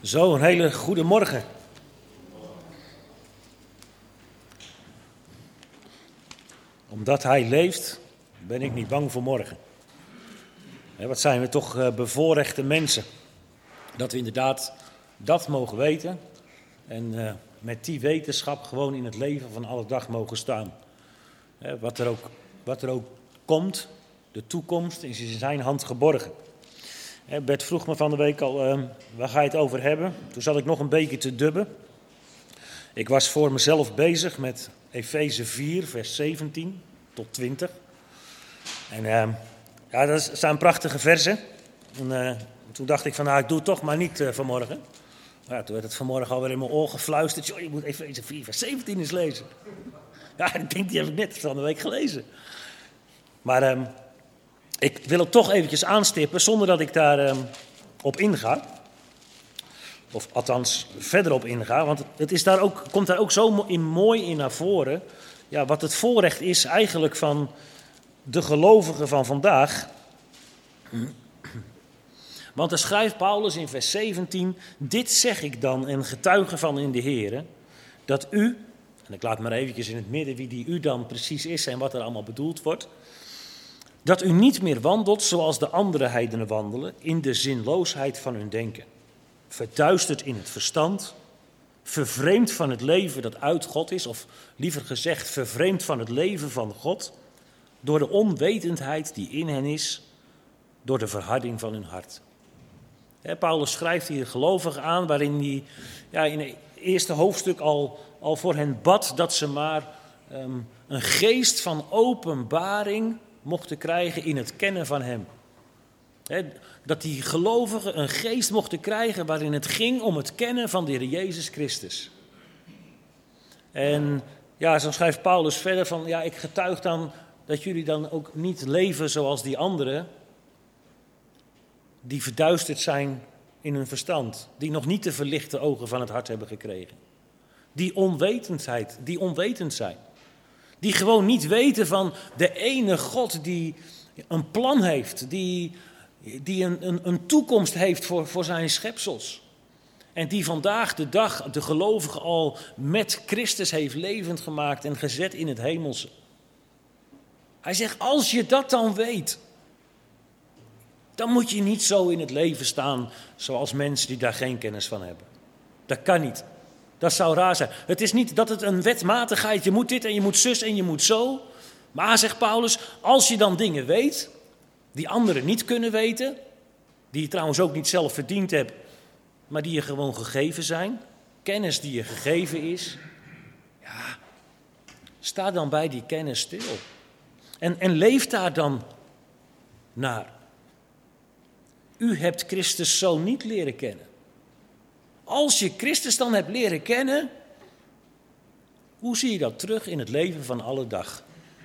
Zo, een hele goede morgen. Omdat hij leeft, ben ik niet bang voor morgen. Wat zijn we toch bevoorrechte mensen. Dat we inderdaad dat mogen weten. En met die wetenschap gewoon in het leven van alle dag mogen staan. Wat er ook komt, de toekomst is in zijn hand geborgen. Bert vroeg me van de week al, waar ga je het over hebben? Toen zat ik nog een beetje te dubben. Ik was voor mezelf bezig met Efeze 4, vers 17 tot 20. En dat zijn prachtige versen. En toen dacht ik van, ik doe het toch maar niet vanmorgen. Maar toen werd het vanmorgen alweer in mijn oor gefluisterd. Je moet Efeze 4, vers 17 eens lezen. Ja, ik denk, die heb ik net van de week gelezen. Maar ik wil het toch eventjes aanstippen zonder dat ik daar op inga. Of althans verder op inga. Want het is komt daar ook zo mooi in naar voren. Ja, wat het voorrecht is eigenlijk van de gelovigen van vandaag. Want dan schrijft Paulus in vers 17. Dit zeg ik dan en getuige van in de Here. Dat u, en ik laat maar eventjes in het midden wie die u dan precies is en wat er allemaal bedoeld wordt. Dat u niet meer wandelt zoals de andere heidenen wandelen, in de zinloosheid van hun denken. Verduisterd in het verstand, vervreemd van het leven dat uit God is, of liever gezegd, vervreemd van het leven van God, door de onwetendheid die in hen is, door de verharding van hun hart. Paulus schrijft hier gelovigen aan, waarin hij in het eerste hoofdstuk al voor hen bad dat ze maar een geest van openbaring mochten krijgen in het kennen van hem. Dat die gelovigen een geest mochten krijgen waarin het ging om het kennen van de Heer Jezus Christus. En zo schrijft Paulus verder van, ik getuig dan dat jullie dan ook niet leven zoals die anderen, die verduisterd zijn in hun verstand, die nog niet de verlichte ogen van het hart hebben gekregen. Die onwetend zijn. Die gewoon niet weten van de ene God die een plan heeft, die een toekomst heeft voor zijn schepsels. En die vandaag de dag de gelovige al met Christus heeft levend gemaakt en gezet in het hemelse. Hij zegt, als je dat dan weet, dan moet je niet zo in het leven staan zoals mensen die daar geen kennis van hebben. Dat kan niet. Dat zou raar zijn. Het is niet dat het een wetmatigheid, je moet dit en je moet zus en je moet zo. Maar, zegt Paulus, als je dan dingen weet die anderen niet kunnen weten, die je trouwens ook niet zelf verdiend hebt, maar die je gewoon gegeven zijn, kennis die je gegeven is, sta dan bij die kennis stil. En leef daar dan naar. U hebt Christus zo niet leren kennen. Als je Christus dan hebt leren kennen, hoe zie je dat terug in het leven van alle dag?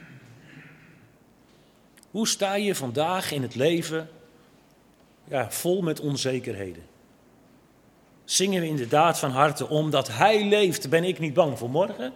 Hoe sta je vandaag in het leven vol met onzekerheden? Zingen we inderdaad van harte, omdat hij leeft ben ik niet bang voor morgen?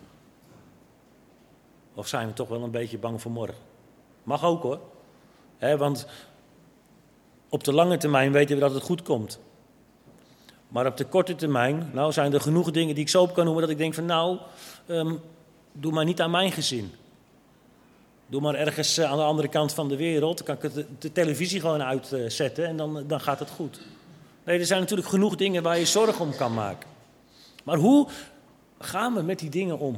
Of zijn we toch wel een beetje bang voor morgen? Mag ook hoor. Want op de lange termijn weten we dat het goed komt. Maar op de korte termijn, zijn er genoeg dingen die ik zo op kan noemen dat ik denk van doe maar niet aan mijn gezin. Doe maar ergens aan de andere kant van de wereld, dan kan ik de televisie gewoon uitzetten en dan gaat het goed. Nee, er zijn natuurlijk genoeg dingen waar je zorgen om kan maken. Maar hoe gaan we met die dingen om?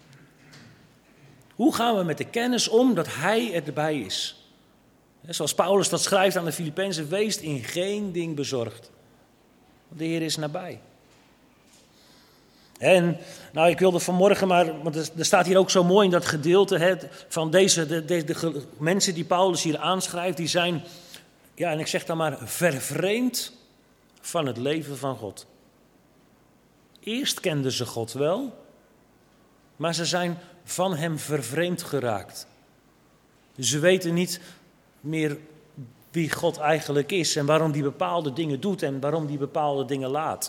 Hoe gaan we met de kennis om dat hij erbij is? Zoals Paulus dat schrijft aan de Filippenzen, wees in geen ding bezorgd. De Heer is nabij. En ik wilde vanmorgen want er staat hier ook zo mooi in dat gedeelte van de mensen die Paulus hier aanschrijft, die zijn, en ik zeg dan maar, vervreemd van het leven van God. Eerst kenden ze God wel, maar ze zijn van hem vervreemd geraakt. Ze weten niet meer wie God eigenlijk is en waarom die bepaalde dingen doet en waarom die bepaalde dingen laat.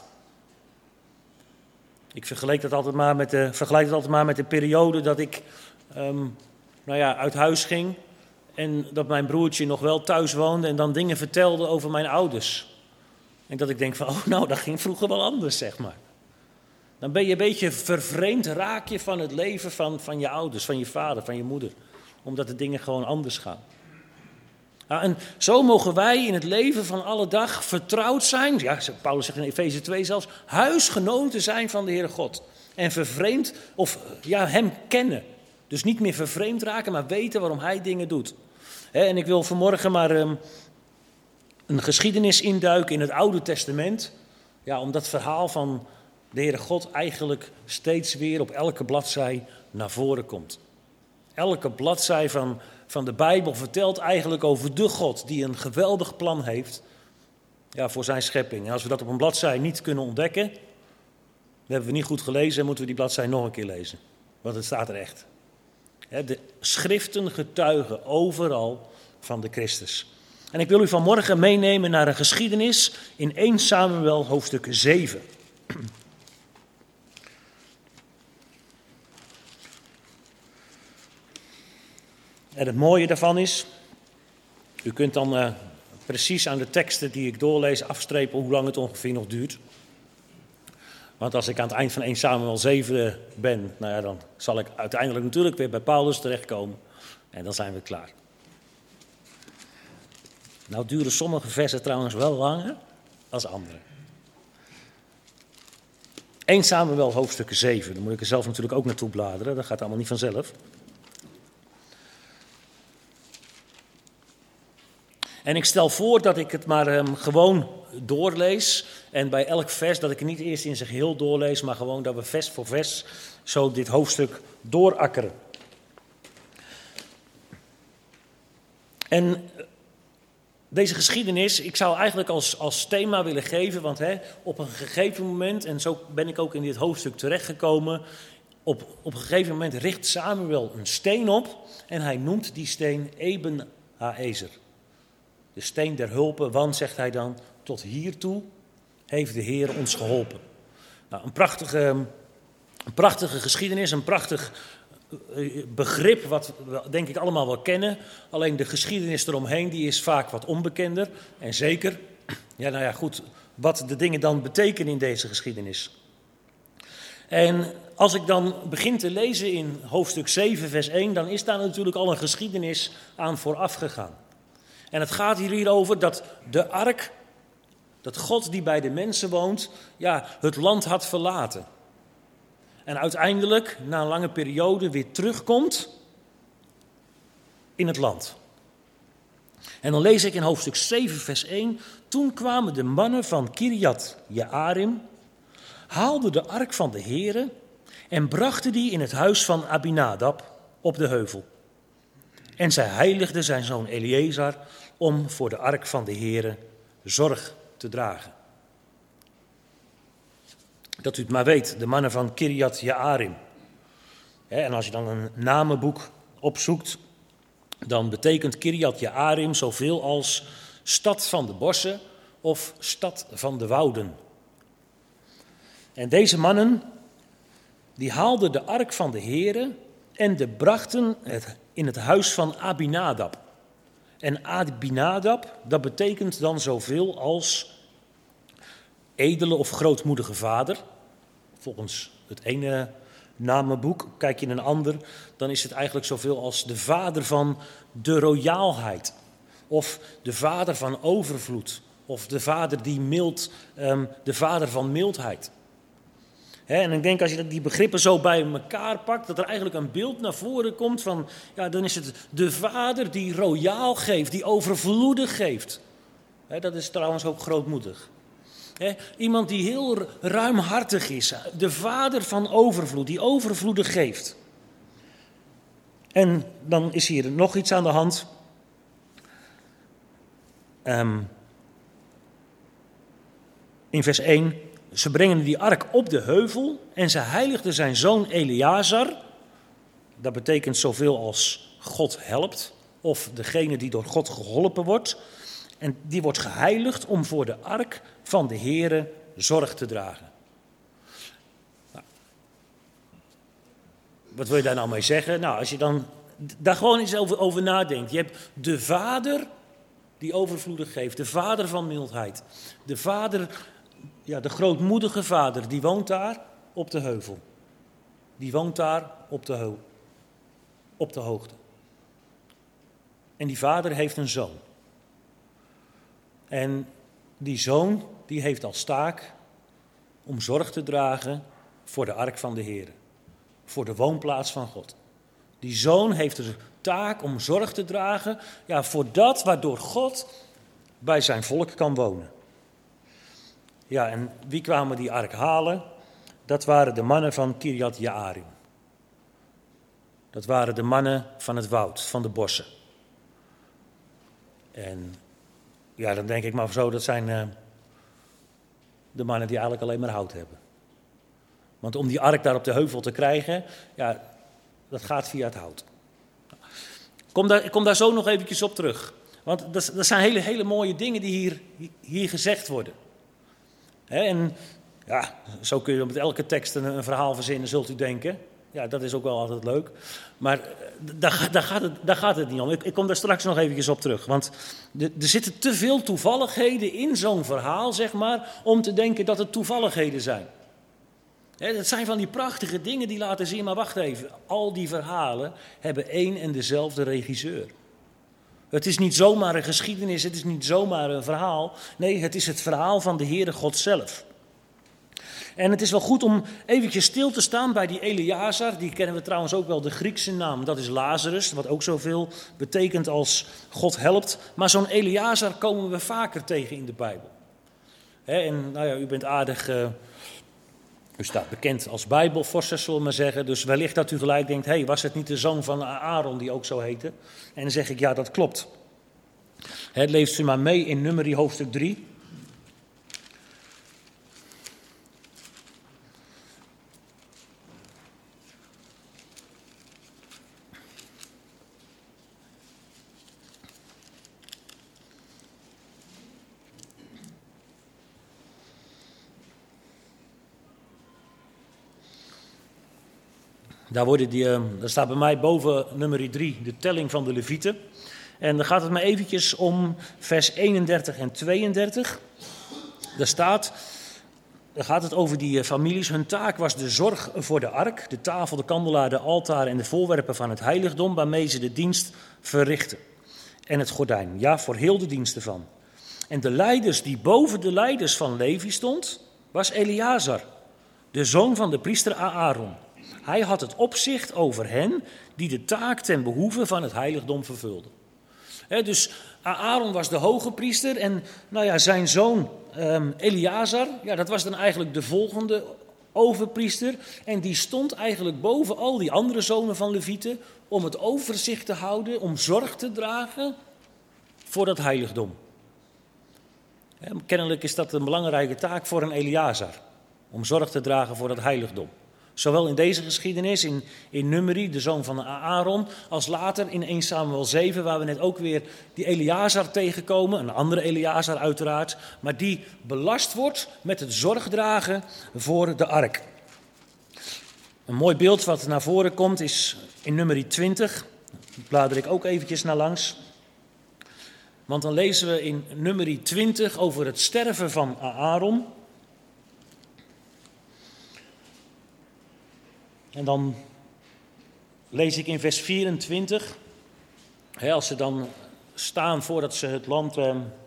Ik vergelijk het altijd maar met de periode dat ik uit huis ging en dat mijn broertje nog wel thuis woonde en dan dingen vertelde over mijn ouders. En dat ik denk van, nou, dat ging vroeger wel anders, zeg maar. Dan ben je een beetje vervreemd, raak je van het leven van je ouders, van je vader, van je moeder. Omdat de dingen gewoon anders gaan. Nou, en zo mogen wij in het leven van alle dag vertrouwd zijn. Ja, Paulus zegt in Efeze 2 zelfs, huisgenoten zijn van de Heere God. En vervreemd, of ja, hem kennen. Dus niet meer vervreemd raken, maar weten waarom hij dingen doet. En ik wil vanmorgen maar een geschiedenis induiken in het Oude Testament. Ja, om dat verhaal van de Heere God eigenlijk steeds weer op elke bladzij naar voren komt. Elke bladzij van de Bijbel vertelt eigenlijk over de God die een geweldig plan heeft, ja, voor zijn schepping. En als we dat op een bladzij niet kunnen ontdekken, dan hebben we niet goed gelezen en moeten we die bladzij nog een keer lezen. Want het staat er echt. De schriften getuigen overal van de Christus. En ik wil u vanmorgen meenemen naar een geschiedenis in 1 Samuel hoofdstuk 7. En het mooie daarvan is, u kunt dan precies aan de teksten die ik doorlees afstrepen hoe lang het ongeveer nog duurt. Want als ik aan het eind van 1 Samuel 7 ben, nou ja, dan zal ik uiteindelijk natuurlijk weer bij Paulus terechtkomen. En dan zijn we klaar. Nou duren sommige versen trouwens wel langer als andere. 1 Samuel hoofdstuk 7, dan moet ik er zelf natuurlijk ook naartoe bladeren, dat gaat allemaal niet vanzelf. En ik stel voor dat ik het maar gewoon doorlees. En bij elk vers dat ik het niet eerst in zijn geheel doorlees, maar gewoon dat we vers voor vers zo dit hoofdstuk doorakkeren. En deze geschiedenis, ik zou eigenlijk als thema willen geven, want op een gegeven moment, en zo ben ik ook in dit hoofdstuk terechtgekomen, op een gegeven moment richt Samuel een steen op en hij noemt die steen Eben Haezer. De steen der hulpen, want, zegt hij dan, tot hiertoe heeft de Heer ons geholpen. Nou, een prachtige geschiedenis, een prachtig begrip wat we denk ik allemaal wel kennen. Alleen de geschiedenis eromheen die is vaak wat onbekender. En zeker, ja, nou ja, goed, wat de dingen dan betekenen in deze geschiedenis. En als ik dan begin te lezen in hoofdstuk 7 vers 1, dan is daar natuurlijk al een geschiedenis aan vooraf gegaan. En het gaat hier over dat de ark, dat God die bij de mensen woont, ja, het land had verlaten. En uiteindelijk, na een lange periode, weer terugkomt in het land. En dan lees ik in hoofdstuk 7 vers 1. Toen kwamen de mannen van Kirjat Jearim, haalden de ark van de Heere en brachten die in het huis van Abinadab op de heuvel. En zij heiligden zijn zoon Eleazar om voor de ark van de Heere zorg te dragen. Dat u het maar weet, de mannen van Kirjat Jearim. En als je dan een namenboek opzoekt, dan betekent Kirjat Jearim zoveel als stad van de bossen of stad van de wouden. En deze mannen, die haalden de ark van de Heere en de brachten het in het huis van Abinadab. En Abinadab, dat betekent dan zoveel als edele of grootmoedige vader. Volgens het ene namenboek, kijk je in een ander, dan is het eigenlijk zoveel als de vader van de royaalheid. Of de vader van overvloed. Of de vader die mild, de vader van mildheid. En ik denk als je die begrippen zo bij elkaar pakt, dat er eigenlijk een beeld naar voren komt van, ja, dan is het de vader die royaal geeft, die overvloedig geeft. Dat is trouwens ook grootmoedig. Iemand die heel ruimhartig is, de vader van overvloed, die overvloedig geeft. En dan is hier nog iets aan de hand. In vers 1, ze brengen die ark op de heuvel en ze heiligden zijn zoon Eleazar. Dat betekent zoveel als God helpt, of degene die door God geholpen wordt. En die wordt geheiligd om voor de ark van de Heere zorg te dragen. Nou, wat wil je daar nou mee zeggen? Nou, als je dan daar gewoon eens over nadenkt. Je hebt de vader die overvloedig geeft. De vader van mildheid. De vader, ja, de grootmoedige vader, die woont daar op de heuvel. Die woont daar op de hoogte. En die vader heeft een zoon. En die zoon, die heeft als taak om zorg te dragen voor de ark van de Heer. Voor de woonplaats van God. Die zoon heeft de taak om zorg te dragen, ja, voor dat waardoor God bij zijn volk kan wonen. Ja, en wie kwamen die ark halen? Dat waren de mannen van Kirjat Jearim. Dat waren de mannen van het woud, van de bossen. En ja, dan denk ik maar zo, dat zijn de mannen die eigenlijk alleen maar hout hebben. Want om die ark daar op de heuvel te krijgen, ja, dat gaat via het hout. Ik kom daar zo nog eventjes op terug. Want dat zijn hele mooie dingen die hier gezegd worden. En ja, zo kun je met elke tekst een verhaal verzinnen, zult u denken. Ja, dat is ook wel altijd leuk. Maar daar gaat het niet om. Ik kom daar straks nog eventjes op terug. Want er zitten te veel toevalligheden in zo'n verhaal, zeg maar, om te denken dat het toevalligheden zijn. Het zijn van die prachtige dingen die laten zien, maar wacht even. Al die verhalen hebben één en dezelfde regisseur. Het is niet zomaar een geschiedenis, het is niet zomaar een verhaal. Nee, het is het verhaal van de Heere God zelf. En het is wel goed om eventjes stil te staan bij die Eleazar. Die kennen we trouwens ook wel, de Griekse naam. Dat is Lazarus, wat ook zoveel betekent als God helpt. Maar zo'n Eleazar komen we vaker tegen in de Bijbel. En nou ja, u bent aardig... U staat bekend als Bijbelvorster, zullen we maar zeggen. Dus wellicht dat u gelijk denkt, hé, was het niet de zoon van Aaron die ook zo heette? En dan zeg ik, ja, dat klopt. Leest u maar mee in Numeri hoofdstuk 3. Daar staat bij mij boven Numeri 3 de telling van de Levieten. En dan gaat het maar eventjes om vers 31 en 32. Daar gaat het over die families. Hun taak was de zorg voor de ark, de tafel, de kandelaar, de altaar en de voorwerpen van het heiligdom, waarmee ze de dienst verrichten. En het gordijn, ja, voor heel de dienst ervan. En de leiders die boven de leiders van Levi stond, was Eleazar, de zoon van de priester Aaron. Hij had het opzicht over hen die de taak ten behoeve van het heiligdom vervulden. Dus Aaron was de hoge priester en nou ja, zijn zoon Eleazar, ja, dat was dan eigenlijk de volgende overpriester. En die stond eigenlijk boven al die andere zonen van Levieten om het overzicht te houden, om zorg te dragen voor dat heiligdom. Kennelijk is dat een belangrijke taak voor een Eleazar, om zorg te dragen voor dat heiligdom. Zowel in deze geschiedenis, in Numeri, de zoon van Aaron, als later in 1 Samuel 7, waar we net ook weer die Eleazar tegenkomen, een andere Eleazar uiteraard, maar die belast wordt met het zorgdragen voor de ark. Een mooi beeld wat naar voren komt is in Numeri 20, daar blader ik ook eventjes naar langs. Want dan lezen we in Numeri 20 over het sterven van Aaron. En dan lees ik in vers 24, als ze dan staan voordat ze het land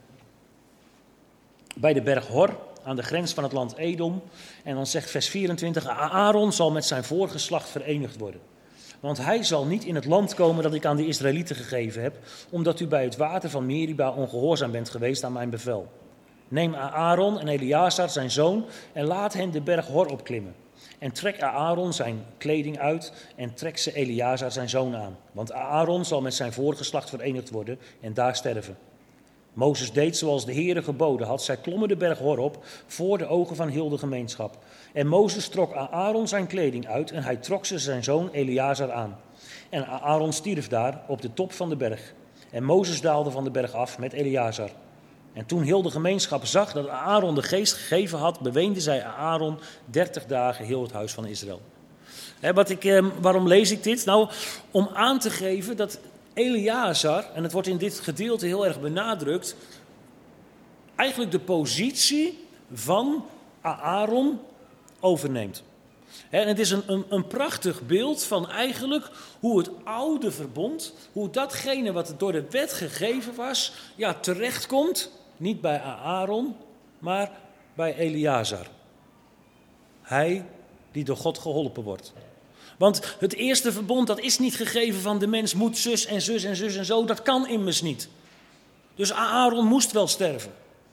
bij de berg Hor, aan de grens van het land Edom. En dan zegt vers 24, Aaron zal met zijn voorgeslacht verenigd worden. Want hij zal niet in het land komen dat ik aan de Israëlieten gegeven heb, omdat u bij het water van Meriba ongehoorzaam bent geweest aan mijn bevel. Neem Aaron en Eleazar zijn zoon en laat hen de berg Hor opklimmen. En trek Aaron zijn kleding uit en trek ze Eleazar zijn zoon aan. Want Aaron zal met zijn voorgeslacht verenigd worden en daar sterven. Mozes deed zoals de Heere geboden had. Zij klommen de berg Hor op voor de ogen van heel de gemeenschap. En Mozes trok Aaron zijn kleding uit en hij trok ze zijn zoon Eleazar aan. En Aaron stierf daar op de top van de berg. En Mozes daalde van de berg af met Eleazar. En toen heel de gemeenschap zag dat Aaron de geest gegeven had, beweende zij Aaron 30 dagen heel het huis van Israël. Waarom lees ik dit? Nou, om aan te geven dat Eleazar, en het wordt in dit gedeelte heel erg benadrukt, eigenlijk de positie van Aaron overneemt. En het is een prachtig beeld van eigenlijk hoe het oude verbond, hoe datgene wat door de wet gegeven was, terechtkomt, niet bij Aaron, maar bij Eleazar. Hij die door God geholpen wordt. Want het eerste verbond, dat is niet gegeven van de mens moet zus en zus en zus en zo, dat kan immers niet. Dus Aaron moest wel sterven.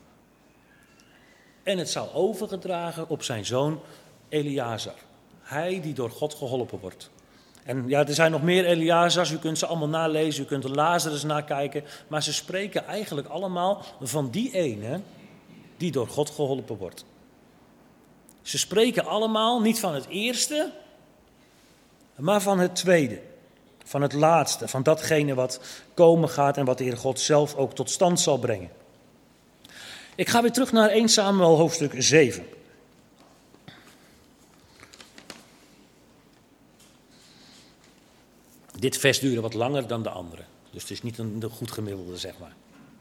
En het zou overgedragen op zijn zoon Eleazar. Hij die door God geholpen wordt. En er zijn nog meer Eleazars, u kunt ze allemaal nalezen, u kunt de Lazarus nakijken. Maar ze spreken eigenlijk allemaal van die ene die door God geholpen wordt. Ze spreken allemaal niet van het eerste, maar van het tweede. Van het laatste, van datgene wat komen gaat en wat de Heer God zelf ook tot stand zal brengen. Ik ga weer terug naar 1 Samuel hoofdstuk 7. Dit vers duurde wat langer dan de andere. Dus het is niet een goed gemiddelde, zeg maar.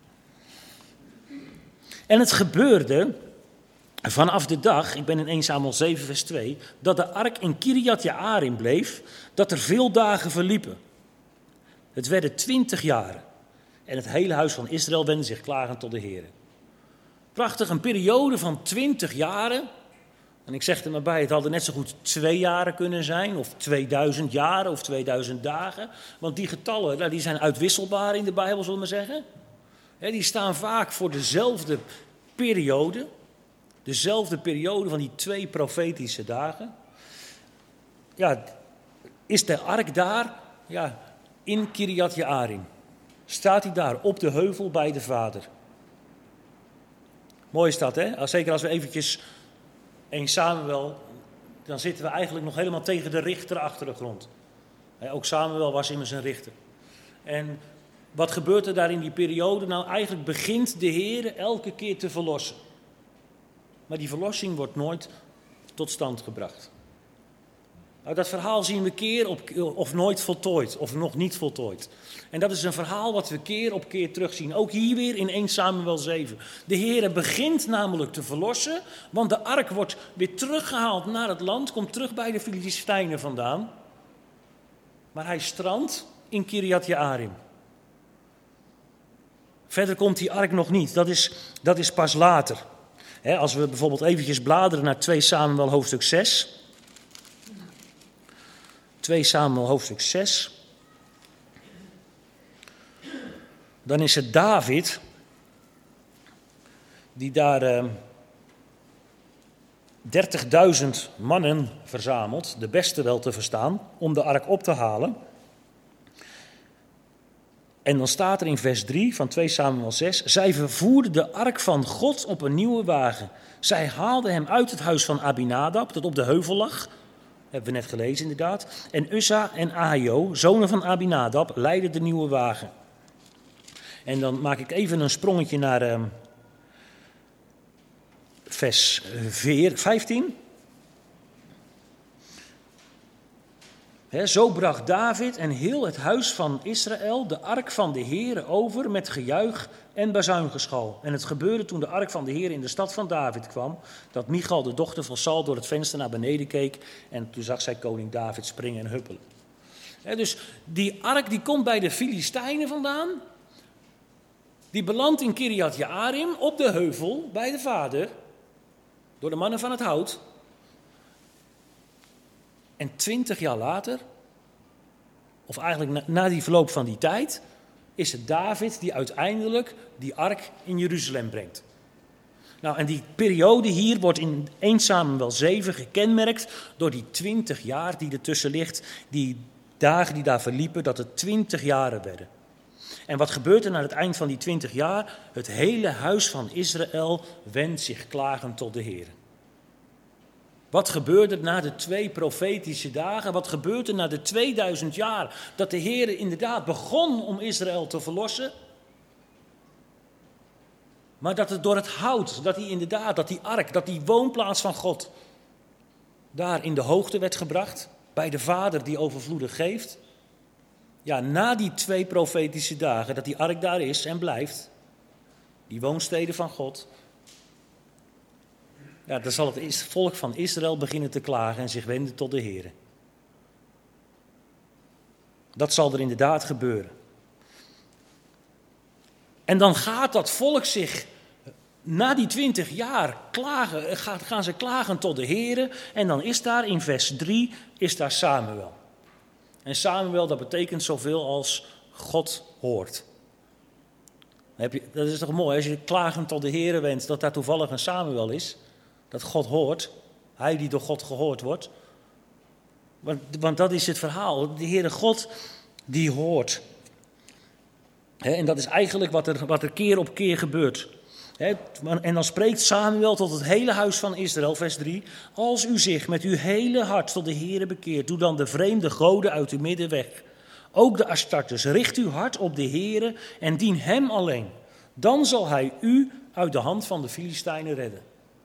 En het gebeurde vanaf de dag, ik ben in 1 Samuel 7 vers 2, dat de ark in Kiriat Jearim bleef, dat er veel dagen verliepen. Het werden 20 jaren. En het hele huis van Israël wendde zich klagend tot de Heer. Prachtig, een periode van 20 jaren. En ik zeg er maar bij, het hadden net zo goed 2 jaren kunnen zijn, of 2000 jaren, of 2000 dagen. Want die getallen, die zijn uitwisselbaar in de Bijbel, zullen we maar zeggen. Die staan vaak voor dezelfde periode. Dezelfde periode van die 2 profetische dagen. Is de ark daar, in Kiriat Jearim. Staat hij daar op de heuvel bij de Vader. Mooi is dat, hè? Zeker als we eventjes 1 Samuel, dan zitten we eigenlijk nog helemaal tegen de richter achter de grond. Ook Samuel was immers een richter. En wat gebeurt er daar in die periode? Nou, eigenlijk begint de Heer elke keer te verlossen. Maar die verlossing wordt nooit tot stand gebracht. Nou, dat verhaal zien we keer of nooit voltooid, of nog niet voltooid. En dat is een verhaal wat we keer op keer terugzien. Ook hier weer in 1 Samuel 7. De Heer begint namelijk te verlossen, want de ark wordt weer teruggehaald naar het land, komt terug bij de Filistijnen vandaan. Maar hij strandt in Kiriat Jearim. Verder komt die ark nog niet, dat is pas later. Als we bijvoorbeeld eventjes bladeren naar 2 Samuel hoofdstuk 6... 2 Samuel hoofdstuk 6. Dan is het David die daar 30.000 mannen verzamelt, de beste wel te verstaan, om de ark op te halen. En dan staat er in vers 3 van 2 Samuel 6, zij vervoerden de ark van God op een nieuwe wagen. Zij haalden hem uit het huis van Abinadab, dat op de heuvel lag. Hebben we net gelezen inderdaad. En Uzza en Ahio, zonen van Abinadab, leidden de nieuwe wagen. En dan maak ik even een sprongetje naar vers 15. Zo bracht David en heel het huis van Israël de ark van de Heere over met gejuich en bazuingeschal. En het gebeurde toen de ark van de Heere in de stad van David kwam, dat Michal, de dochter van Saul, door het venster naar beneden keek. En toen zag zij koning David springen en huppelen. Dus die ark die komt bij de Filistijnen vandaan. Die belandt in Kiriat Jearim op de heuvel bij de Vader. Door de mannen van het hout. En 20 jaar later, of eigenlijk na die verloop van die tijd, is het David die uiteindelijk die ark in Jeruzalem brengt. Nou, en die periode hier wordt in 1 Samuel 7 gekenmerkt door die 20 jaar die ertussen ligt, die dagen die daar verliepen, dat het 20 jaren werden. En wat gebeurt er na het eind van die 20 jaar? Het hele huis van Israël wendt zich klagend tot de Heer. Wat gebeurt er na de 2 profetische dagen? Wat gebeurt er na de 2000 jaar dat de Heer inderdaad begon om Israël te verlossen? Maar dat het door het hout, dat die ark, dat die woonplaats van God daar in de hoogte werd gebracht, bij de Vader die overvloedig geeft. ja, na die 2 profetische dagen, dat die ark daar is en blijft, die woonstede van God, ja, dan zal het volk van Israël beginnen te klagen en zich wenden tot de Heer. Dat zal er inderdaad gebeuren. En dan gaat dat volk zich na die 20 jaar klagen, gaan ze klagen tot de Heer. En dan is daar in vers 3 is daar Samuel. En Samuel, dat betekent zoveel als God hoort. Dat is toch mooi, als je klagen tot de Heer wenst, dat daar toevallig een Samuel is. Dat God hoort, hij die door God gehoord wordt. Want dat is het verhaal, de Heere God die hoort. En dat is eigenlijk wat er keer op keer gebeurt. En dan spreekt Samuel tot het hele huis van Israël, vers 3. Als u zich met uw hele hart tot de Heere bekeert, doe dan de vreemde goden uit uw midden weg. Ook de Astartes, richt uw hart op de Heere en dien hem alleen. Dan zal hij u uit de hand van de Filistijnen redden.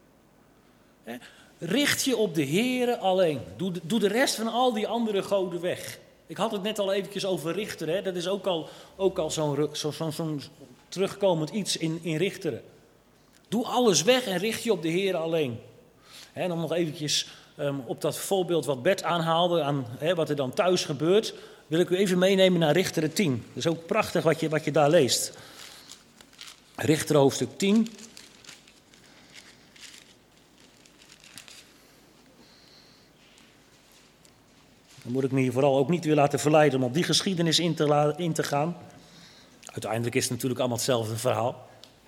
Richt je op de Heere alleen. Doe de rest van al die andere goden weg. Ik had het net al eventjes over Richteren. Dat is ook al zo'n terugkomend iets in Richteren. Doe alles weg en richt je op de Heere alleen. En om nog eventjes op dat voorbeeld wat Bert aanhaalde, aan wat er dan thuis gebeurt, wil ik u even meenemen naar Richteren 10. Dat is ook prachtig wat je daar leest. Richteren hoofdstuk 10. Dan moet ik me hier vooral ook niet weer laten verleiden om op die geschiedenis in te gaan. Uiteindelijk is het natuurlijk allemaal hetzelfde verhaal.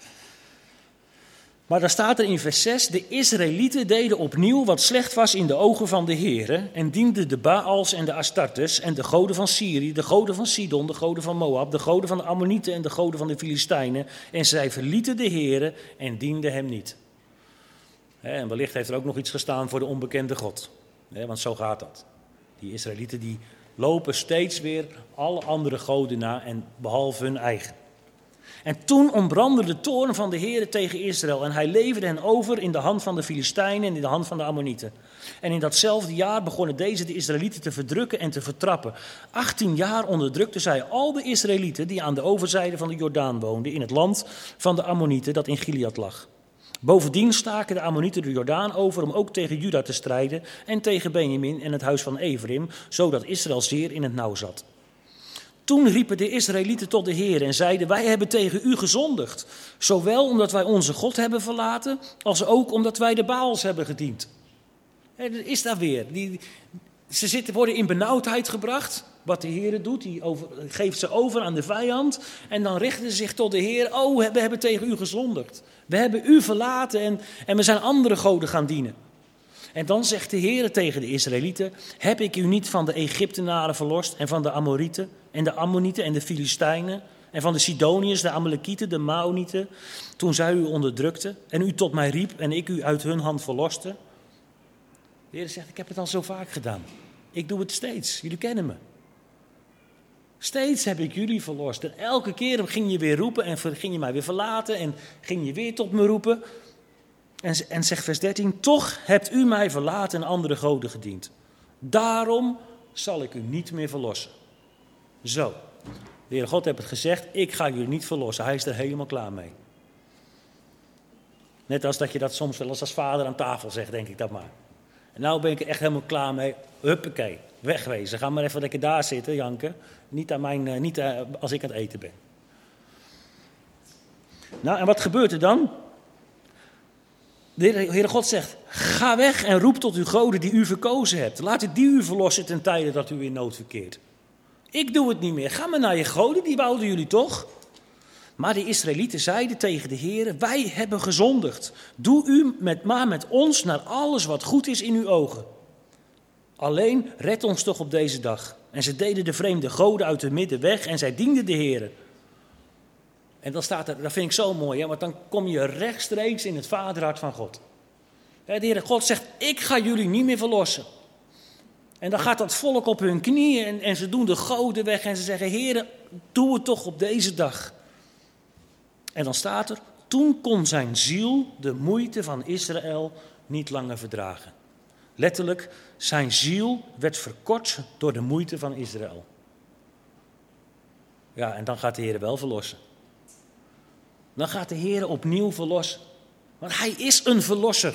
Maar daar staat er in vers 6, de Israëlieten deden opnieuw wat slecht was in de ogen van de Heere en dienden de Baals en de Astartes en de goden van Syrië, de goden van Sidon, de goden van Moab, de goden van de Ammonieten en de goden van de Filistijnen. En zij verlieten de Heere en dienden hem niet. En wellicht heeft er ook nog iets gestaan voor de onbekende God. Want zo gaat dat. Die Israëlieten die lopen steeds weer alle andere goden na en behalve hun eigen. En toen ontbrandde de toorn van de Heere tegen Israël en hij leverde hen over in de hand van de Filistijnen en in de hand van de Ammonieten. En in datzelfde jaar begonnen deze de Israëlieten te verdrukken en te vertrappen. 18 jaar onderdrukten zij al de Israëlieten die aan de overzijde van de Jordaan woonden in het land van de Ammonieten dat in Gilead lag. Bovendien staken de Ammonieten de Jordaan over om ook tegen Juda te strijden en tegen Benjamin en het huis van Ephraim, zodat Israël zeer in het nauw zat. Toen riepen de Israëlieten tot de Heer en zeiden, wij hebben tegen u gezondigd, zowel omdat wij onze God hebben verlaten, als ook omdat wij de Baals hebben gediend. Er is daar weer. Ze worden in benauwdheid gebracht. Wat de Heer doet, geeft ze over aan de vijand. En dan richten ze zich tot de Heer. Oh, we hebben tegen u gezondigd. We hebben u verlaten en we zijn andere goden gaan dienen. En dan zegt de Heer tegen de Israëlieten, heb ik u niet van de Egyptenaren verlost en van de Amorieten en de Ammonieten en de Filistijnen en van de Sidoniërs, de Amalekieten, de Maonieten, toen zij u onderdrukten en u tot mij riep en ik u uit hun hand verloste? De Heer zegt, ik heb het al zo vaak gedaan. Ik doe het steeds, jullie kennen me. Steeds heb ik jullie verlost en elke keer ging je weer roepen en ging je mij weer verlaten en ging je weer tot me roepen. En zegt vers 13, toch hebt u mij verlaten en andere goden gediend. Daarom zal ik u niet meer verlossen. Zo, de Heer God heeft het gezegd, ik ga jullie niet verlossen. Hij is er helemaal klaar mee. Net als dat je dat soms wel eens als vader aan tafel zegt, denk ik dat maar. En nou ben ik er echt helemaal klaar mee. Huppakee, wegwezen. Ga maar even lekker daar zitten, janken. Niet als ik aan het eten ben. Nou, en wat gebeurt er dan? De Heere God zegt, ga weg en roep tot uw goden die u verkozen hebt. Laat die u verlossen ten tijde dat u in nood verkeert. Ik doe het niet meer. Ga maar naar je goden, die wouden jullie toch? Maar de Israëlieten zeiden tegen de Heere, wij hebben gezondigd. Doe u met ons naar alles wat goed is in uw ogen. Alleen red ons toch op deze dag. En ze deden de vreemde goden uit hun midden weg en zij dienden de Heere. En dan staat er, dat vind ik zo mooi, want dan kom je rechtstreeks in het vaderhart van God. De Heere God zegt, ik ga jullie niet meer verlossen. En dan gaat dat volk op hun knieën en ze doen de goden weg en ze zeggen, Heere, doe het toch op deze dag. En dan staat er, toen kon zijn ziel de moeite van Israël niet langer verdragen. Letterlijk, zijn ziel werd verkort door de moeite van Israël. Ja, en dan gaat de Heer wel verlossen. Dan gaat de Heer opnieuw verlossen. Want hij is een verlosser.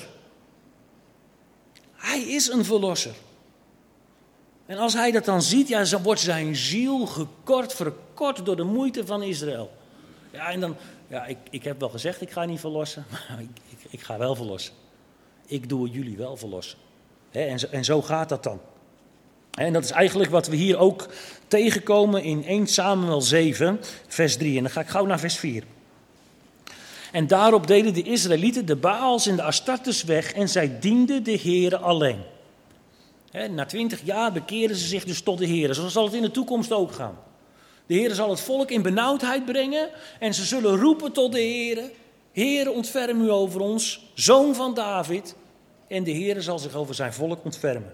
Hij is een verlosser. En als hij dat dan ziet, ja, dan wordt zijn ziel verkort door de moeite van Israël. Ja, en dan, ja, ik heb wel gezegd, ik ga niet verlossen, maar ik ga wel verlossen. Ik doe jullie wel verlossen. En zo gaat dat dan. En dat is eigenlijk wat we hier ook tegenkomen in 1 Samuel 7, vers 3. En dan ga ik gauw naar vers 4. En daarop deden de Israëlieten de Baals en de Astartes weg en zij dienden de Heere alleen. Na 20 jaar bekeerden ze zich dus tot de Heere. Zo zal het in de toekomst ook gaan. De Heere zal het volk in benauwdheid brengen en ze zullen roepen tot de Heere. Heere, ontferm u over ons, zoon van David. En de Heere zal zich over zijn volk ontfermen.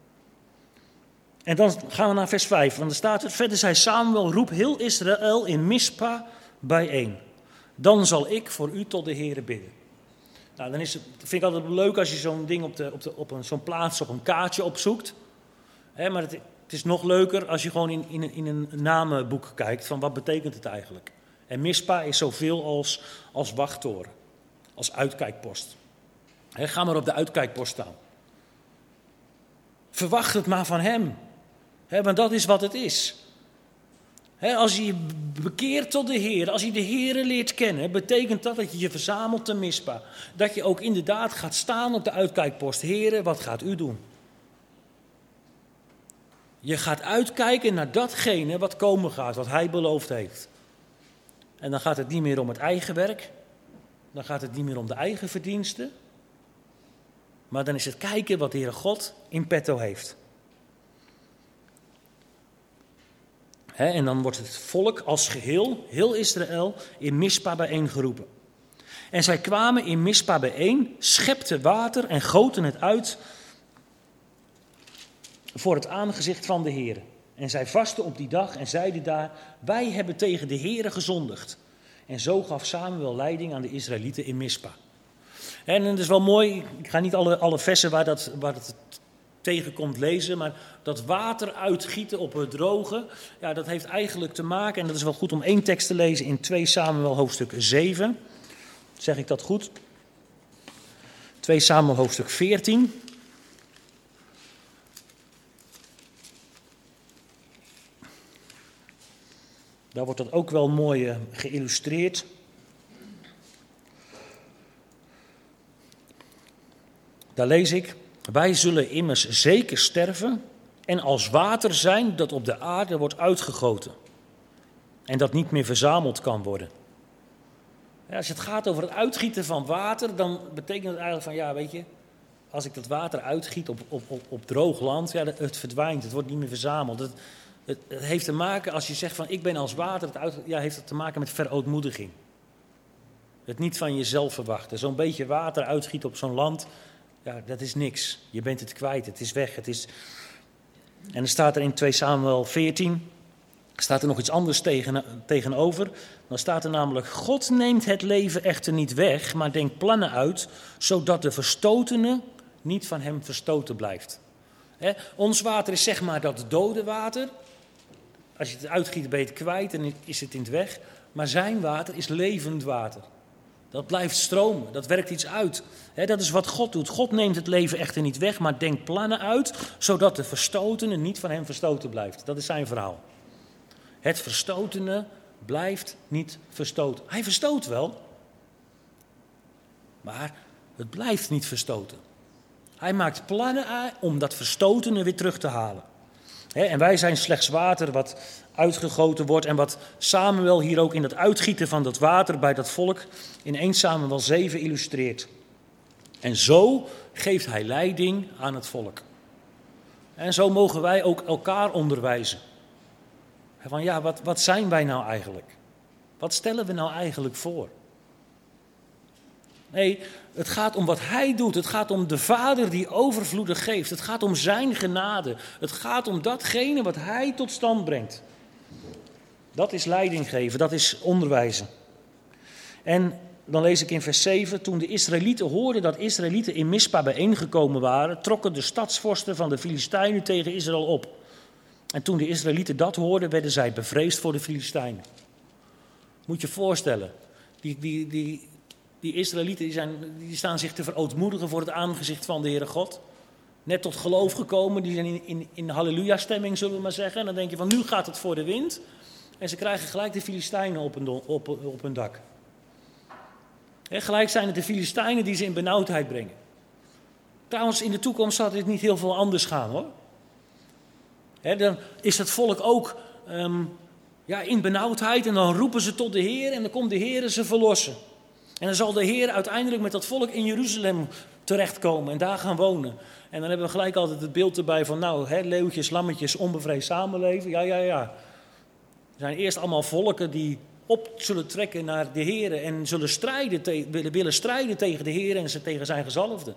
En dan gaan we naar vers 5, want er staat er, verder zei Samuel, roep heel Israël in Mispa bijeen. Dan zal ik voor u tot de Heere bidden. Nou, dan vind ik altijd leuk als je zo'n ding op zo'n plaats op een kaartje opzoekt. Maar het is nog leuker als je gewoon in een namenboek kijkt van wat betekent het eigenlijk. En Mispa is zoveel als wachttoren, als uitkijkpost. Ga maar op de uitkijkpost staan. Verwacht het maar van hem. Want dat is wat het is. Als je je bekeert tot de Heer, als je de Heer leert kennen, betekent dat je je verzamelt te Mispa. Dat je ook inderdaad gaat staan op de uitkijkpost. Heere, wat gaat u doen? Je gaat uitkijken naar datgene wat komen gaat, wat hij beloofd heeft. En dan gaat het niet meer om het eigen werk. Dan gaat het niet meer om de eigen verdiensten. Maar dan is het kijken wat de Heere God in petto heeft. En dan wordt het volk als geheel, heel Israël, in Mispa bijeengeroepen. En zij kwamen in Mispa bijeen, schepten water en goten het uit voor het aangezicht van de Heere. En zij vasten op die dag en zeiden daar, wij hebben tegen de Heere gezondigd. En zo gaf Samuel leiding aan de Israëlieten in Mispa. En het is wel mooi, ik ga niet alle versen waar dat tegenkomt lezen, maar dat water uitgieten op het droge, ja, dat heeft eigenlijk te maken, en dat is wel goed om 1 tekst te lezen in 2 Samuel hoofdstuk 7. Zeg ik dat goed? 2 Samuel hoofdstuk 14. Daar wordt dat ook wel mooi geïllustreerd. Daar lees ik, wij zullen immers zeker sterven en als water zijn dat op de aarde wordt uitgegoten en dat niet meer verzameld kan worden. Ja, als het gaat over het uitgieten van water, dan betekent het eigenlijk van, ja, weet je, als ik dat water uitgiet op droog land, ja, het verdwijnt, het wordt niet meer verzameld. Het heeft te maken, als je zegt van ik ben als water, heeft het te maken met verootmoediging. Het niet van jezelf verwachten. Zo'n beetje water uitgieten op zo'n land, ja, dat is niks. Je bent het kwijt, het is weg. En dan staat er in 2 Samuel 14, staat er nog iets anders tegenover. Dan staat er namelijk, God neemt het leven echter niet weg, maar denkt plannen uit, zodat de verstotene niet van hem verstoten blijft. Ons water is zeg maar dat dode water. Als je het uitgiet ben je het kwijt en is het in het weg. Maar zijn water is levend water. Dat blijft stromen, dat werkt iets uit. Dat is wat God doet. God neemt het leven echter niet weg, maar denkt plannen uit, zodat de verstotene niet van hem verstoten blijft. Dat is zijn verhaal. Het verstotene blijft niet verstoten. Hij verstoot wel, maar het blijft niet verstoten. Hij maakt plannen om dat verstotene weer terug te halen. En wij zijn slechts water wat uitgegoten wordt en wat Samuel hier ook in dat uitgieten van dat water bij dat volk in 1 Samuel 7 illustreert. En zo geeft hij leiding aan het volk. En zo mogen wij ook elkaar onderwijzen. Van ja, wat zijn wij nou eigenlijk? Wat stellen we nou eigenlijk voor? Nee, het gaat om wat hij doet. Het gaat om de Vader die overvloedig geeft. Het gaat om zijn genade. Het gaat om datgene wat hij tot stand brengt. Dat is leiding geven, dat is onderwijzen. En dan lees ik in vers 7, toen de Israëlieten hoorden dat Israëlieten in Mispa bijeengekomen waren, trokken de stadsvorsten van de Filistijnen tegen Israël op. En toen de Israëlieten dat hoorden, werden zij bevreesd voor de Filistijnen. Moet je je voorstellen, die Israëlieten die staan zich te verootmoedigen voor het aangezicht van de Heere God. Net tot geloof gekomen, die zijn in halleluja-stemming, zullen we maar zeggen. En dan denk je van, nu gaat het voor de wind. En ze krijgen gelijk de Filistijnen op hun dak. Gelijk zijn het de Filistijnen die ze in benauwdheid brengen. Trouwens, in de toekomst zal dit niet heel veel anders gaan, hoor. Dan is het volk ook in benauwdheid en dan roepen ze tot de Heer en dan komt de Heer ze verlossen. En dan zal de Heer uiteindelijk met dat volk in Jeruzalem terechtkomen en daar gaan wonen. En dan hebben we gelijk altijd het beeld erbij van, leeuwtjes, lammetjes, onbevreesd samenleven. Ja. Er zijn eerst allemaal volken die op zullen trekken naar de Heer en zullen willen strijden tegen de Heer en tegen zijn gezalfde.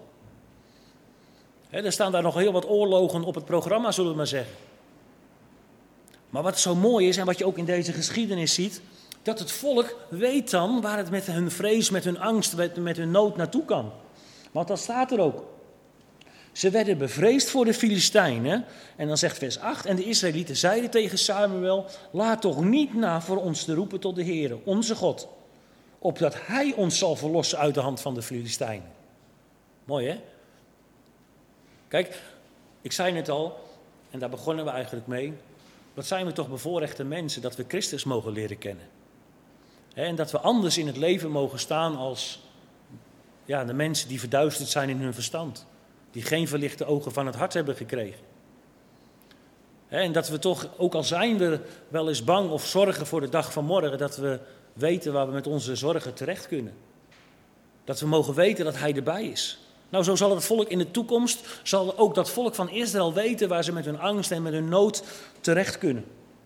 Er staan daar nog heel wat oorlogen op het programma, zullen we maar zeggen. Maar wat zo mooi is en wat je ook in deze geschiedenis ziet, dat het volk weet dan waar het met hun vrees, met hun angst, met hun nood naartoe kan. Want dat staat er ook. Ze werden bevreesd voor de Filistijnen. En dan zegt vers 8, en de Israëlieten zeiden tegen Samuel, laat toch niet na voor ons te roepen tot de Heere, onze God, opdat hij ons zal verlossen uit de hand van de Filistijnen. Mooi, hè? Kijk, ik zei het al, en daar begonnen we eigenlijk mee. Wat zijn we toch bevoorrechte mensen dat we Christus mogen leren kennen. En dat we anders in het leven mogen staan als de mensen die verduisterd zijn in hun verstand. Die geen verlichte ogen van het hart hebben gekregen. En dat we toch, ook al zijn we wel eens bang of zorgen voor de dag van morgen, dat we weten waar we met onze zorgen terecht kunnen. Dat we mogen weten dat hij erbij is. Nou, zo zal het volk in de toekomst, zal ook dat volk van Israël weten waar ze met hun angst en met hun nood terecht kunnen.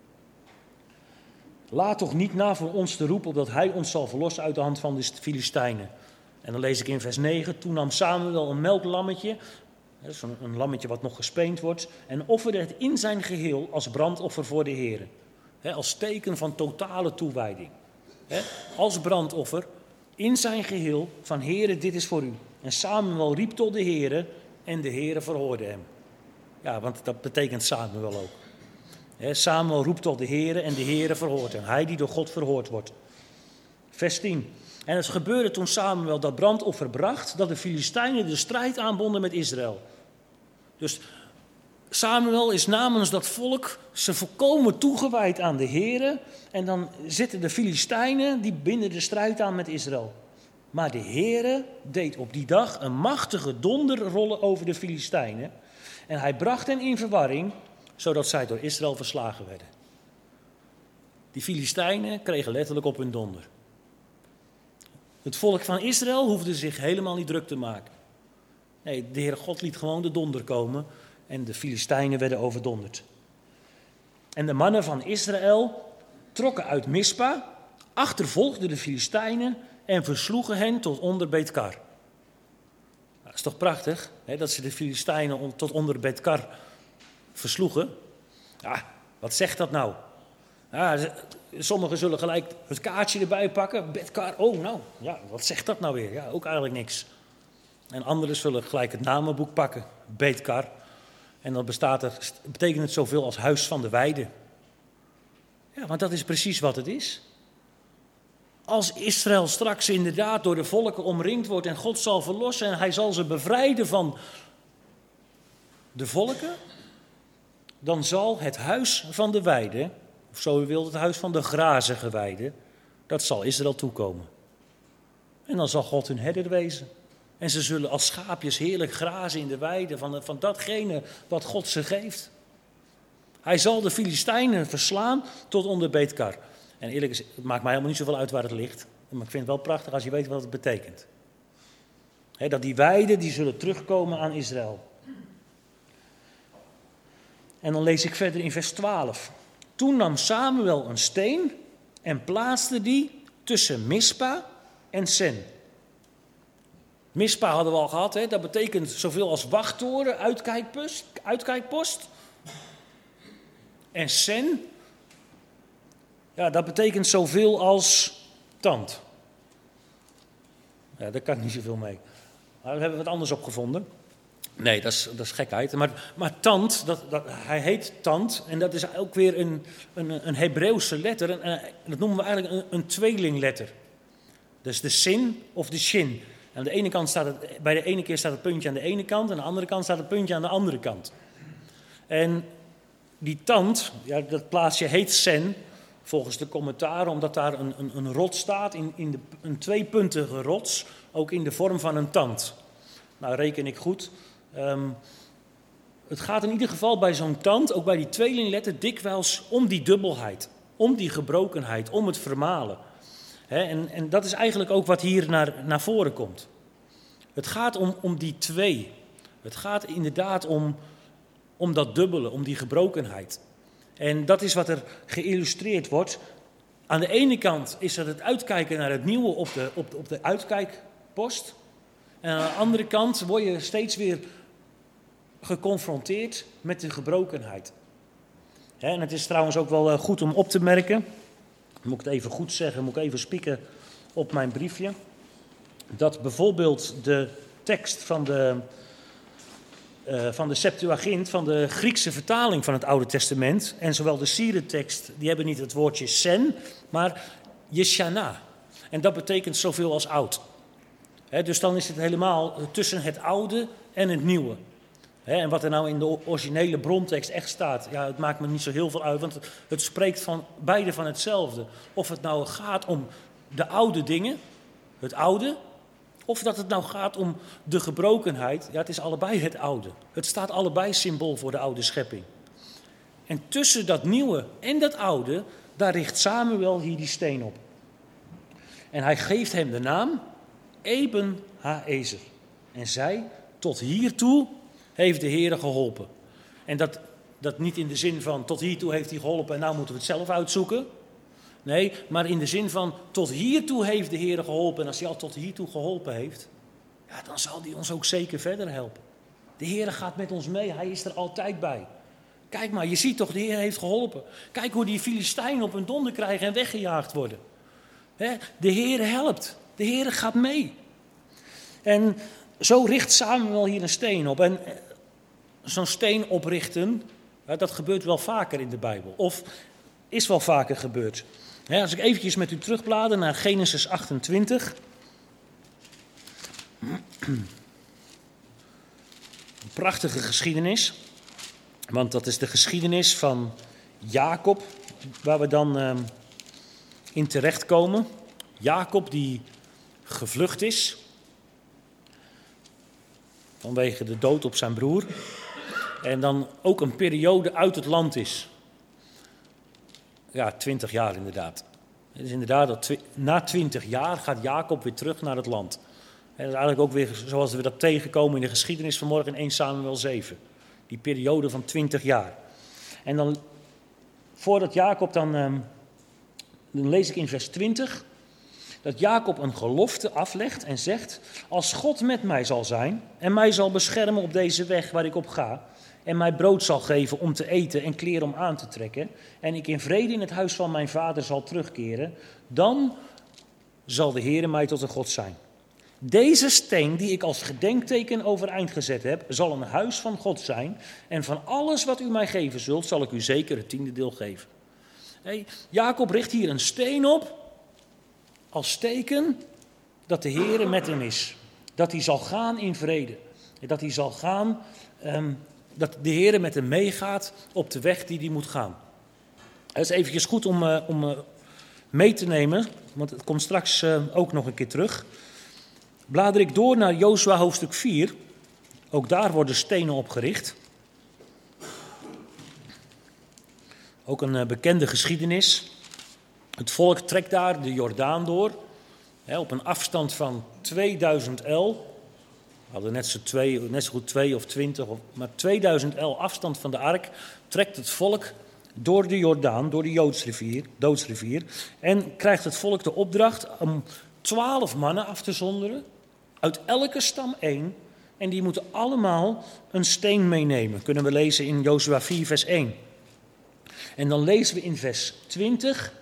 Laat toch niet na voor ons te roepen, opdat hij ons zal verlossen uit de hand van de Filistijnen. En dan lees ik in vers 9, toen nam Samuel een melklammetje, een lammetje wat nog gespeend wordt, en offerde het in zijn geheel als brandoffer voor de Heere. Als teken van totale toewijding. Als brandoffer in zijn geheel van Heere, dit is voor u. En Samuel riep tot de Heere en de Heere verhoorde hem. Ja, want dat betekent Samuel ook. Samuel roept tot de Heere en de Heere verhoort hem. Hij die door God verhoord wordt. Vers 10. En het gebeurde toen Samuel dat brandoffer bracht, dat de Filistijnen de strijd aanbonden met Israël. Dus Samuel is namens dat volk ze volkomen toegewijd aan de Heere. En dan zitten de Filistijnen die binden de strijd aan met Israël. Maar de Heere deed op die dag een machtige donder rollen over de Filistijnen. En hij bracht hen in verwarring, zodat zij door Israël verslagen werden. Die Filistijnen kregen letterlijk op hun donder. Het volk van Israël hoefde zich helemaal niet druk te maken. Nee, de Heere God liet gewoon de donder komen en de Filistijnen werden overdonderd. En de mannen van Israël trokken uit Mispa, achtervolgden de Filistijnen en versloegen hen tot onder Beetkar. Nou, dat is toch prachtig, hè, dat ze de Filistijnen tot onder Beetkar versloegen. Ja, wat zegt dat nou? Ja, sommigen zullen gelijk het kaartje erbij pakken. Beetkar, oh nou, ja, wat zegt dat nou weer? Ja, ook eigenlijk niks. En anderen zullen gelijk het namenboek pakken, Beetkar. En dan betekent het zoveel als huis van de weide. Ja, want dat is precies wat het is. Als Israël straks inderdaad door de volken omringd wordt en God zal verlossen en hij zal ze bevrijden van de volken, dan zal het huis van de weide, of zo u wilt, het huis van de grazige weide, dat zal Israël toekomen. En dan zal God hun herder wezen. En ze zullen als schaapjes heerlijk grazen in de weide van datgene wat God ze geeft. Hij zal de Filistijnen verslaan tot onder Beetkar. En eerlijk gezegd, het maakt mij helemaal niet zoveel uit waar het ligt. Maar ik vind het wel prachtig als je weet wat het betekent. Dat die weiden, die zullen terugkomen aan Israël. En dan lees ik verder in vers 12. Toen nam Samuel een steen en plaatste die tussen Mispa en Sen. Mispa hadden we al gehad, dat betekent zoveel als wachttoren, uitkijkpost. En Sen, ja, dat betekent zoveel als tand. Ja, daar kan ik niet zoveel mee. Maar daar hebben we wat anders op gevonden. Nee, dat is gekheid. Maar tand, hij heet tand en dat is ook weer een Hebreeuwse letter. Dat noemen we eigenlijk een tweelingletter. Dus de sin of de shin. Aan de ene kant bij de ene keer staat het puntje aan de ene kant en aan de andere kant staat het puntje aan de andere kant. En die tand, ja, dat plaatsje heet sen, volgens de commentaren, omdat daar een rots staat, een tweepuntige rots, ook in de vorm van een tand. Nou, reken ik goed. Het gaat in ieder geval bij zo'n tand, ook bij die tweelingletter, dikwijls om die dubbelheid, om die gebrokenheid, om het vermalen. En dat is eigenlijk ook wat hier naar voren komt. Het gaat om die twee. Het gaat inderdaad om dat dubbele, om die gebrokenheid. En dat is wat er geïllustreerd wordt. Aan de ene kant is dat het uitkijken naar het nieuwe op de uitkijkpost. En aan de andere kant word je steeds weer geconfronteerd met de gebrokenheid. En het is trouwens ook wel goed om op te merken, moet ik het even goed zeggen, moet ik even spieken op mijn briefje, dat bijvoorbeeld de tekst van de Septuagint, van de Griekse vertaling van het Oude Testament, en zowel de Syrië-tekst, die hebben niet het woordje sen, maar yeshana. En dat betekent zoveel als oud. Dus dan is het helemaal tussen het oude en het nieuwe. En wat er nou in de originele brontekst echt staat, ja, het maakt me niet zo heel veel uit, want het spreekt van beide van hetzelfde. Of het nou gaat om de oude dingen, het oude, of dat het nou gaat om de gebrokenheid, ja, het is allebei het oude. Het staat allebei symbool voor de oude schepping. En tussen dat nieuwe en dat oude, daar richt Samuel hier die steen op. En hij geeft hem de naam Eben Ha-ezer. En zei, tot hiertoe heeft de Heere geholpen. En dat niet in de zin van, tot hiertoe heeft hij geholpen en nou moeten we het zelf uitzoeken. Nee, maar in de zin van, tot hiertoe heeft de Heere geholpen. En als hij al tot hiertoe geholpen heeft, ja, dan zal hij ons ook zeker verder helpen. De Heere gaat met ons mee, hij is er altijd bij. Kijk maar, je ziet toch, de Heer heeft geholpen. Kijk hoe die Filistijnen op hun donder krijgen en weggejaagd worden. De Heer helpt, de Heer gaat mee. En zo richt Samuel hier een steen op. En zo'n steen oprichten, dat gebeurt wel vaker in de Bijbel. Of is wel vaker gebeurd. Als ik eventjes met u terugblader naar Genesis 28. Een prachtige geschiedenis. Want dat is de geschiedenis van Jacob, waar we dan in terechtkomen. Jacob die gevlucht is vanwege de dood op zijn broer. En dan ook een periode uit het land is. Ja, 20 jaar inderdaad. Het is inderdaad dat na 20 jaar gaat Jacob weer terug naar het land. En dat is eigenlijk ook weer zoals we dat tegenkomen in de geschiedenis van morgen in 1 Samuel 7. Die periode van 20 jaar. En dan, voordat Jacob dan lees ik in vers 20, dat Jacob een gelofte aflegt en zegt, als God met mij zal zijn en mij zal beschermen op deze weg waar ik op ga, en mij brood zal geven om te eten en kleren om aan te trekken, en ik in vrede in het huis van mijn vader zal terugkeren, dan zal de Heere mij tot een God zijn. Deze steen die ik als gedenkteken overeind gezet heb, zal een huis van God zijn, en van alles wat u mij geven zult, zal ik u zeker het 10e deel geven. Jacob richt hier een steen op, als teken dat de Heere met hem is. Dat hij zal gaan in vrede. Dat hij zal gaan, dat de Heere met hem meegaat op de weg die hij moet gaan. Het is eventjes goed om mee te nemen, want het komt straks ook nog een keer terug. Blader ik door naar Jozua hoofdstuk 4. Ook daar worden stenen opgericht. Ook een bekende geschiedenis. Het volk trekt daar de Jordaan door. Op een afstand van 2000 el. We hadden net zo goed 2 of 20. Maar 2000 el afstand van de ark trekt het volk door de Jordaan, door de doodsrivier. En krijgt het volk de opdracht om 12 mannen af te zonderen. Uit elke stam 1. En die moeten allemaal een steen meenemen. Kunnen we lezen in Jozua 4 vers 1. En dan lezen we in vers 20.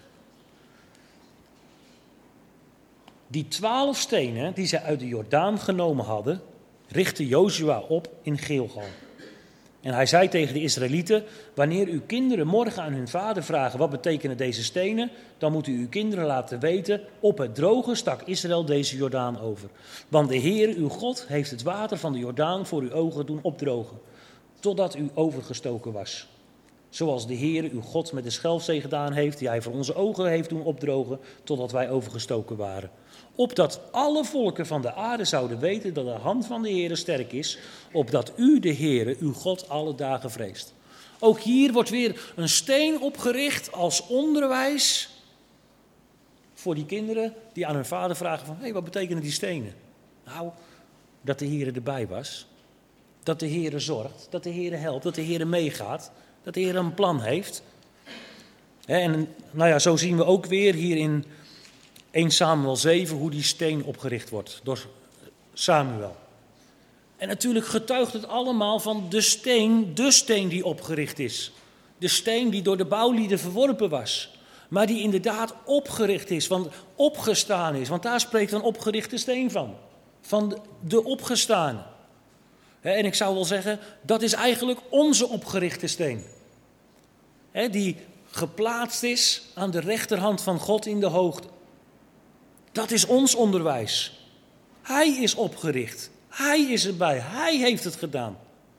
Die 12 stenen die zij uit de Jordaan genomen hadden, richtte Jozua op in Gilgal. En hij zei tegen de Israëlieten: wanneer uw kinderen morgen aan hun vader vragen wat betekenen deze stenen, dan moet u uw kinderen laten weten: op het droge stak Israël deze Jordaan over. Want de Heer uw God heeft het water van de Jordaan voor uw ogen doen opdrogen, totdat u overgestoken was. Zoals de Heer uw God met de Schelfzee gedaan heeft, die hij voor onze ogen heeft doen opdrogen, totdat wij overgestoken waren. Opdat alle volken van de aarde zouden weten dat de hand van de Heer sterk is, opdat u de Heer uw God alle dagen vreest. Ook hier wordt weer een steen opgericht als onderwijs voor die kinderen die aan hun vader vragen van: hé, wat betekenen die stenen? Nou, dat de Heer erbij was, dat de Heer zorgt, dat de Heer helpt, dat de Heer meegaat, dat de Heer een plan heeft. En nou ja, zo zien we ook weer hier in 1 Samuel 7 hoe die steen opgericht wordt door Samuel. En natuurlijk getuigt het allemaal van de steen die opgericht is. De steen die door de bouwlieden verworpen was, maar die inderdaad opgericht is, want opgestaan is. Want daar spreekt een opgerichte steen van de opgestane. En ik zou wel zeggen, dat is eigenlijk onze opgerichte steen. Die geplaatst is aan de rechterhand van God in de hoogte. Dat is ons onderwijs. Hij is opgericht. Hij is erbij. Hij heeft het gedaan.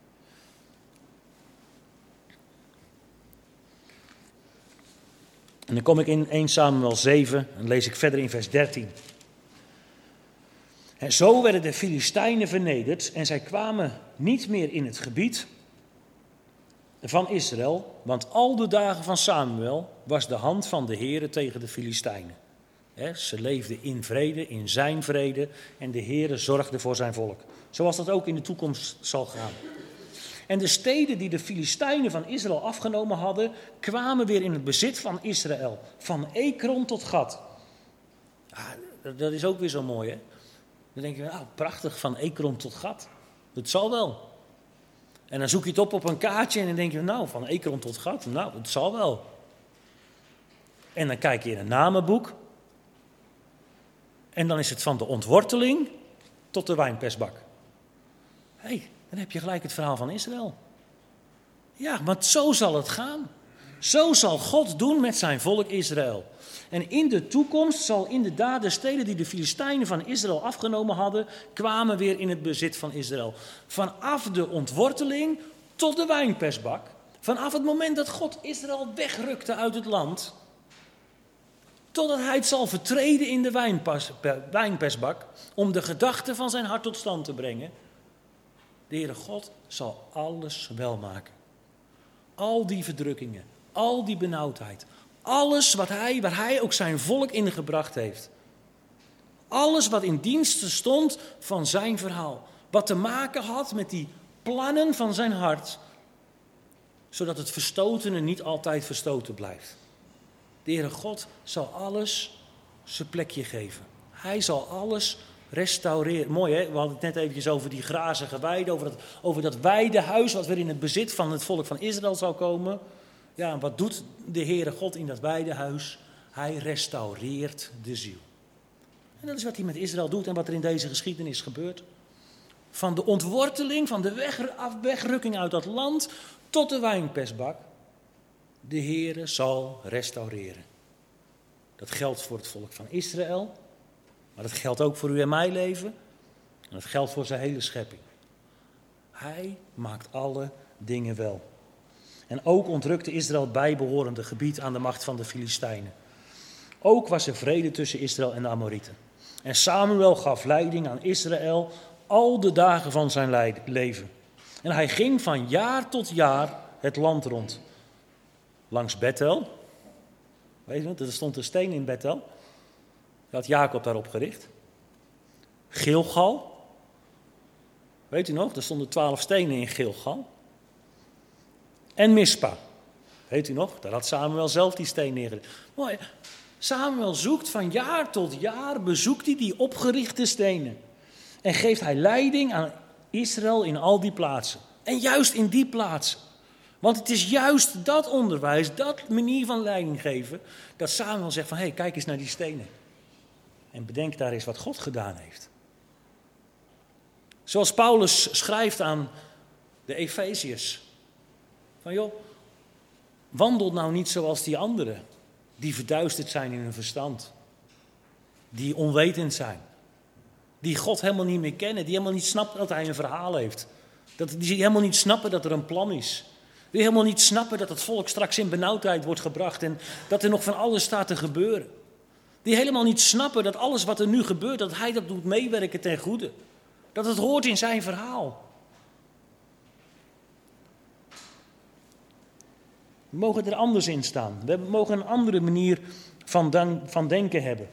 En dan kom ik in 1 Samuel 7 en lees ik verder in vers 13. En zo werden de Filistijnen vernederd en zij kwamen niet meer in het gebied van Israël, want al de dagen van Samuel was de hand van de Heere tegen de Filistijnen. Ze leefden in vrede, in zijn vrede, en de Heere zorgde voor zijn volk. Zoals dat ook in de toekomst zal gaan. En de steden die de Filistijnen van Israël afgenomen hadden, kwamen weer in het bezit van Israël. Van Ekron tot Gat. Ja, dat is ook weer zo mooi, hè? Dan denk je, nou, prachtig, van Ekron tot Gat. Dat zal wel. En dan zoek je het op een kaartje en dan denk je, nou, van Ekron tot Gat, nou, dat zal wel. En dan kijk je in een namenboek. En dan is het van de ontworteling tot de wijnpersbak. Hé, dan heb je gelijk het verhaal van Israël. Ja, maar zo zal het gaan. Zo zal God doen met zijn volk Israël. En in de toekomst zal inderdaad de steden die de Filistijnen van Israël afgenomen hadden, kwamen weer in het bezit van Israël. Vanaf de ontworteling tot de wijnpersbak. Vanaf het moment dat God Israël wegrukte uit het land, totdat hij het zal vertreden in de wijnpersbak, om de gedachten van zijn hart tot stand te brengen. De Heere God zal alles welmaken. Al die verdrukkingen, al die benauwdheid, alles waar hij ook zijn volk in gebracht heeft. Alles wat in dienst stond van zijn verhaal. Wat te maken had met die plannen van zijn hart. Zodat het verstotene niet altijd verstoten blijft. De Heere God zal alles zijn plekje geven. Hij zal alles restaureren. Mooi, hè? We hadden het net eventjes over die grazige weide, over dat weidehuis wat weer in het bezit van het volk van Israël zal komen. Ja, wat doet de Heere God in dat weidehuis? Hij restaureert de ziel. En dat is wat hij met Israël doet en wat er in deze geschiedenis gebeurt. Van de ontworteling, van de wegrukking uit dat land tot de wijnpersbak. De Heere zal restaureren. Dat geldt voor het volk van Israël. Maar dat geldt ook voor u en mijn leven. En dat geldt voor zijn hele schepping. Hij maakt alle dingen wel. En ook ontrukte Israël het bijbehorende gebied aan de macht van de Filistijnen. Ook was er vrede tussen Israël en de Amorieten. En Samuel gaf leiding aan Israël al de dagen van zijn leven. En hij ging van jaar tot jaar het land rond. Langs Bethel. Weet je, er stond een steen in Bethel. Dat had Jacob daarop gericht. Gilgal. Weet u nog, er stonden 12 stenen in Gilgal. En Mispa. Weet u nog, daar had Samuel zelf die steen neergelegd. Mooi, Samuel zoekt van jaar tot jaar, bezoekt hij die opgerichte stenen. En geeft hij leiding aan Israël in al die plaatsen. En juist in die plaatsen. Want het is juist dat onderwijs, dat manier van leiding geven, dat Samuel zegt van, hé, kijk eens naar die stenen. En bedenk daar eens wat God gedaan heeft. Zoals Paulus schrijft aan de Efeziërs. Van joh, wandel nou niet zoals die anderen. Die verduisterd zijn in hun verstand. Die onwetend zijn. Die God helemaal niet meer kennen. Die helemaal niet snappen dat hij een verhaal heeft. Die helemaal niet snappen dat er een plan is. Die helemaal niet snappen dat het volk straks in benauwdheid wordt gebracht. En dat er nog van alles staat te gebeuren. Die helemaal niet snappen dat alles wat er nu gebeurt, dat hij dat doet meewerken ten goede. Dat het hoort in zijn verhaal. We mogen er anders in staan. We mogen een andere manier van denken hebben.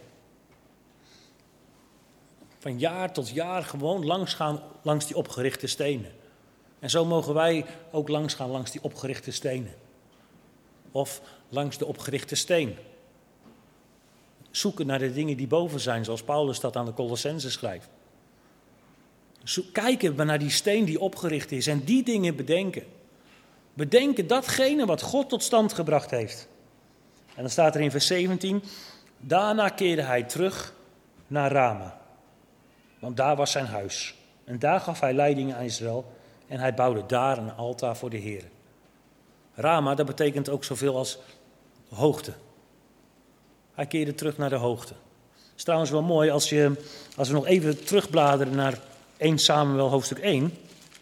Van jaar tot jaar gewoon langs gaan langs die opgerichte stenen. En zo mogen wij ook langs gaan langs die opgerichte stenen. Of langs de opgerichte steen. Zoeken naar de dingen die boven zijn, zoals Paulus dat aan de Colossenzen schrijft. Kijken we naar die steen die opgericht is en die dingen bedenken. Bedenken datgene wat God tot stand gebracht heeft. En dan staat er in vers 17, daarna keerde hij terug naar Rama. Want daar was zijn huis. En daar gaf hij leiding aan Israël en hij bouwde daar een altaar voor de Heer. Rama, dat betekent ook zoveel als hoogte. Hij keerde terug naar de hoogte. Het is trouwens wel mooi als we nog even terugbladeren naar 1 Samuel hoofdstuk 1.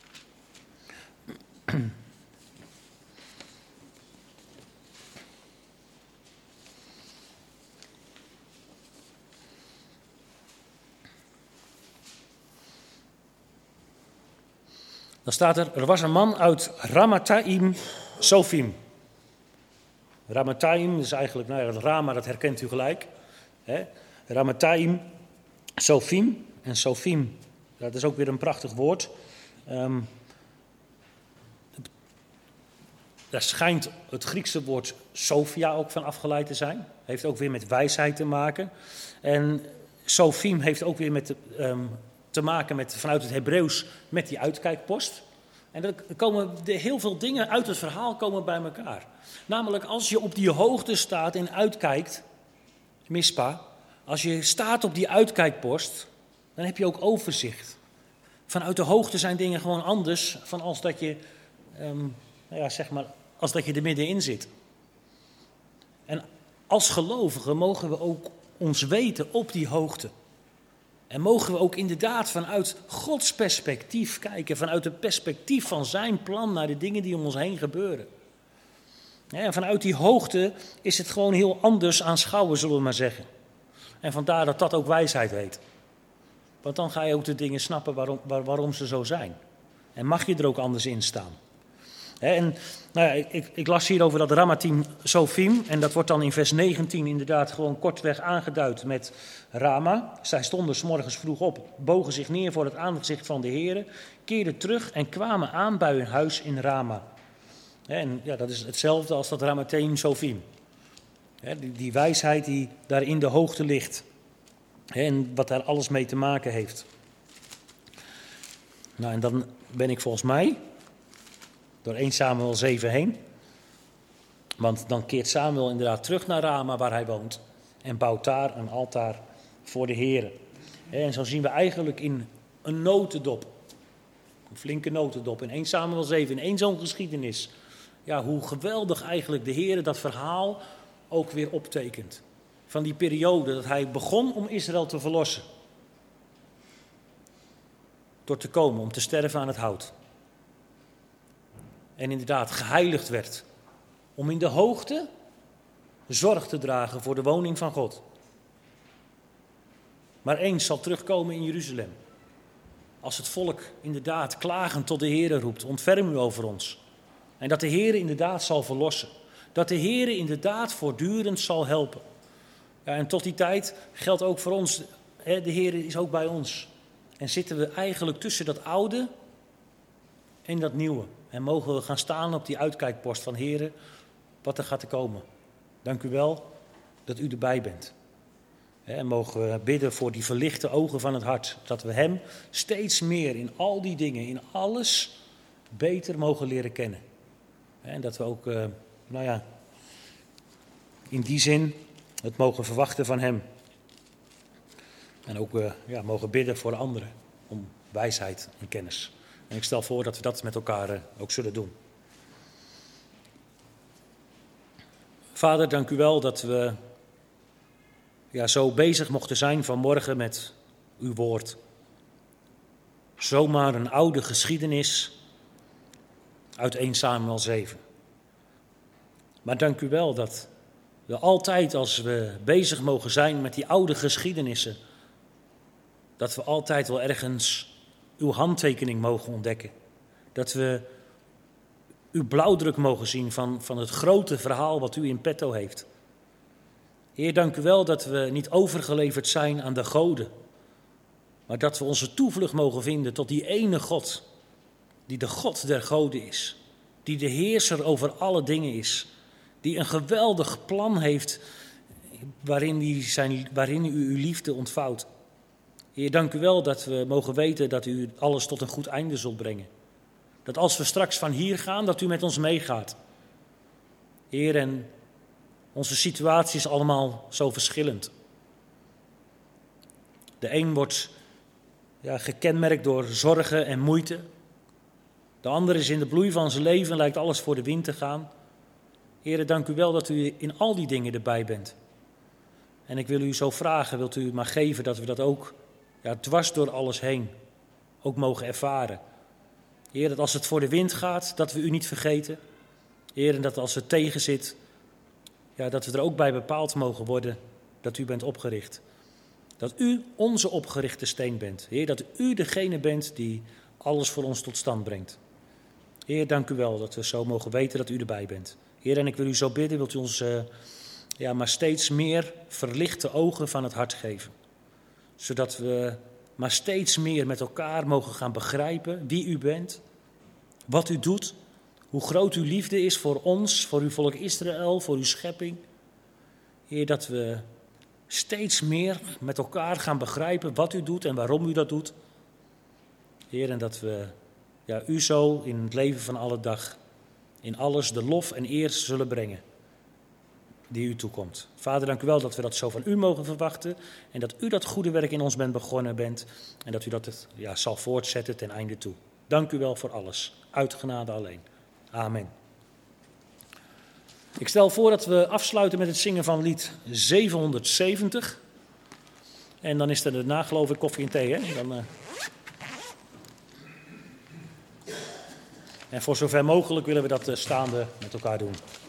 Dan staat er was een man uit Ramathaim Sofim. Ramathaim is eigenlijk, het Rama, dat herkent u gelijk. Ramathaim Sofim. En Sofim, dat is ook weer een prachtig woord. Daar schijnt het Griekse woord Sophia ook van afgeleid te zijn. Heeft ook weer met wijsheid te maken. En Sofim heeft ook weer te maken met, vanuit het Hebreeuws met die uitkijkpost. En er komen heel veel dingen uit het verhaal komen bij elkaar. Namelijk als je op die hoogte staat en uitkijkt, Mispa, als je staat op die uitkijkpost, dan heb je ook overzicht. Vanuit de hoogte zijn dingen gewoon anders van als dat je, als dat je er middenin zit. En als gelovigen mogen we ook ons weten op die hoogte. En mogen we ook inderdaad vanuit Gods perspectief kijken, vanuit het perspectief van zijn plan naar de dingen die om ons heen gebeuren. En vanuit die hoogte is het gewoon heel anders aanschouwen, zullen we maar zeggen. En vandaar dat dat ook wijsheid heet. Want dan ga je ook de dingen snappen waarom ze zo zijn. En mag je er ook anders in staan. En ik las hier over dat Ramathaim Sofim. En dat wordt dan in vers 19 inderdaad gewoon kortweg aangeduid met Rama. Zij stonden 's morgens vroeg op, bogen zich neer voor het aangezicht van de Heere, keerden terug en kwamen aan bij hun huis in Rama. En ja, dat is hetzelfde als dat Ramathaim Sofim. Die wijsheid die daar in de hoogte ligt. En wat daar alles mee te maken heeft. Nou, en dan ben ik volgens mij door 1 Samuel 7 heen. Want dan keert Samuel inderdaad terug naar Rama waar hij woont. En bouwt daar een altaar voor de Heere. En zo zien we eigenlijk in een notendop. Een flinke notendop. In 1 Samuel 7, in één zo'n geschiedenis. Ja, hoe geweldig eigenlijk de Heere dat verhaal ook weer optekent. Van die periode dat hij begon om Israël te verlossen. Door te komen, om te sterven aan het hout. En inderdaad geheiligd werd. Om in de hoogte zorg te dragen voor de woning van God. Maar eens zal terugkomen in Jeruzalem. Als het volk inderdaad klagend tot de Heere roept. Ontferm u over ons. En dat de Heere inderdaad zal verlossen. Dat de Heere inderdaad voortdurend zal helpen. Ja, en tot die tijd geldt ook voor ons. De Heere is ook bij ons. En zitten we eigenlijk tussen dat oude en dat nieuwe. En mogen we gaan staan op die uitkijkpost van Heere, wat er gaat te komen. Dank u wel dat u erbij bent. En mogen we bidden voor die verlichte ogen van het hart. Dat we hem steeds meer in al die dingen, in alles, beter mogen leren kennen. En dat we ook, in die zin het mogen verwachten van hem. En ook mogen bidden voor anderen. Om wijsheid en kennis. En ik stel voor dat we dat met elkaar ook zullen doen. Vader, dank u wel dat we zo bezig mochten zijn vanmorgen met uw woord. Zomaar een oude geschiedenis uit 1 Samuel 7. Maar dank u wel dat we altijd, als we bezig mogen zijn met die oude geschiedenissen, dat we altijd wel ergens uw handtekening mogen ontdekken. Dat we uw blauwdruk mogen zien van het grote verhaal wat u in petto heeft. Heer, dank u wel dat we niet overgeleverd zijn aan de goden, maar dat we onze toevlucht mogen vinden tot die ene God, die de God der goden is, die de heerser over alle dingen is, die een geweldig plan heeft waarin u uw liefde ontvouwt. Heer, dank u wel dat we mogen weten dat u alles tot een goed einde zult brengen. Dat als we straks van hier gaan, dat u met ons meegaat. Heer, en onze situatie is allemaal zo verschillend. De een wordt gekenmerkt door zorgen en moeite. De ander is in de bloei van zijn leven en lijkt alles voor de wind te gaan. Heer, dank u wel dat u in al die dingen erbij bent. En ik wil u zo vragen, wilt u maar geven dat we dat ook dwars door alles heen ook mogen ervaren. Heer, dat als het voor de wind gaat, dat we u niet vergeten. Heer, en dat als het tegen zit, dat we er ook bij bepaald mogen worden dat u bent opgericht. Dat u onze opgerichte steen bent. Heer, dat u degene bent die alles voor ons tot stand brengt. Heer, dank u wel dat we zo mogen weten dat u erbij bent. Heer, en ik wil u zo bidden, wilt u ons maar steeds meer verlichte ogen van het hart geven. Zodat we maar steeds meer met elkaar mogen gaan begrijpen wie u bent, wat u doet, hoe groot uw liefde is voor ons, voor uw volk Israël, voor uw schepping. Heer, dat we steeds meer met elkaar gaan begrijpen wat u doet en waarom u dat doet. Heer, en dat we u zo in het leven van alle dag, in alles de lof en eer zullen brengen die u toekomt. Vader, dank u wel dat we dat zo van u mogen verwachten en dat u dat goede werk in ons begonnen bent en dat u dat zal voortzetten ten einde toe. Dank u wel voor alles, uit genade alleen. Amen. Ik stel voor dat we afsluiten met het zingen van lied 770. En dan is er daarna, geloof ik, koffie en thee, hè? En voor zover mogelijk willen we dat staande met elkaar doen.